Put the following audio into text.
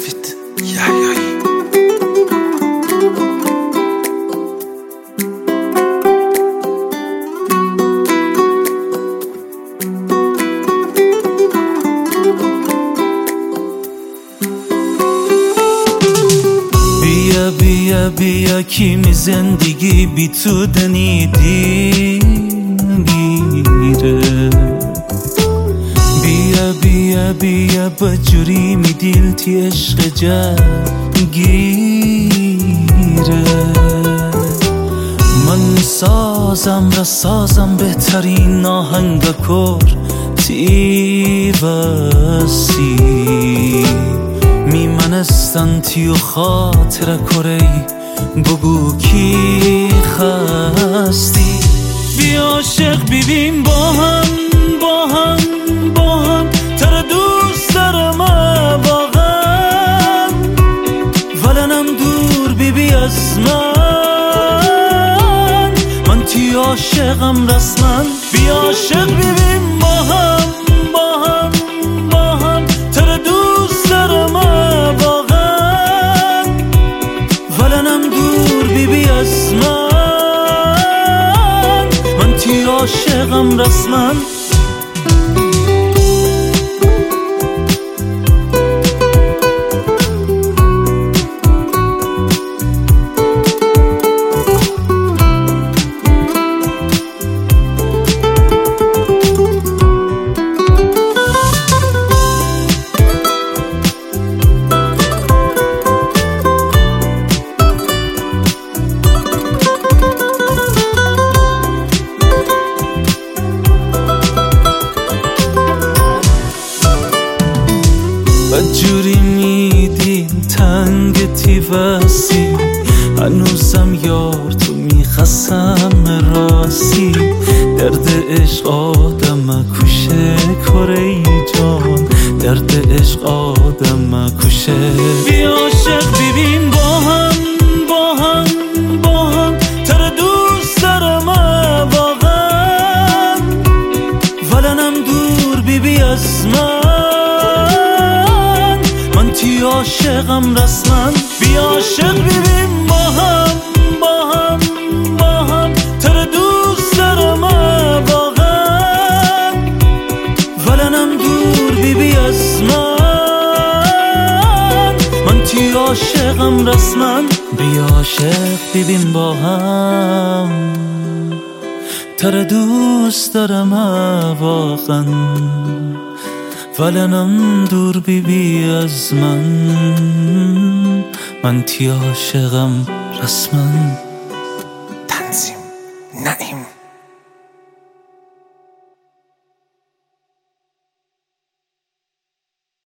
نوید یحیایی. بیا بیا بیا kimi زندگی بی تو دنیدی گیره. بیا بیا بیا با جوری می دیل تی عشق گیره. من سازم را سازم بهترین آهنگا کر تی وسی میمنستن تیو خاطر کری بگو کی خستی. بیا عاشق بیبیم با هم تر دوست دارم واقعا ولنم دور بیبی از من تی عاشقم رسما. بیا عاشق بیبیم با هم تر دوست دارم واقعا ولنم دور بیبی از من تی عاشقم رسما. جوری میدین تنگ تی وسی هنوزم یار تو میخسم راسی. درد عشق آدم کشه کره جان درد عشق آدم کشه. بیا عاشق بیبیم با هم تر دوست دارم واقعا ولنم دور بیبی از من تی عاشقم رسما. بیا عاشق بیبیم با هم تر دوست دارم واقعا ولنم دور بیبی از من تی عاشقم رسما. بیا عاشق بیبیم با هم تر دوست دارم واقعا ولنم دور بیبی از من تی عاشقم رسما. تنظیم نعیم